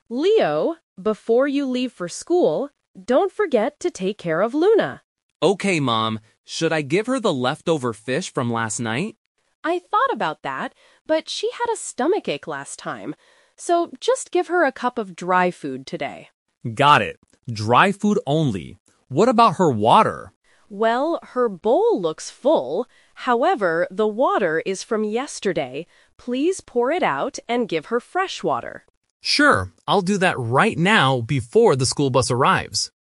Leo, before you leave for school, don't forget to take care of Luna. Okay, Mom. Should I give her the leftover fish from last night? I thought about that, but she had a stomachache last time, so just give her a cup of dry food today. Got it. Dry food only. What about her water? Well, her bowl looks full. However, the water is from yesterday. Please pour it out and give her fresh water. Sure, I'll do that right now before the school bus arrives.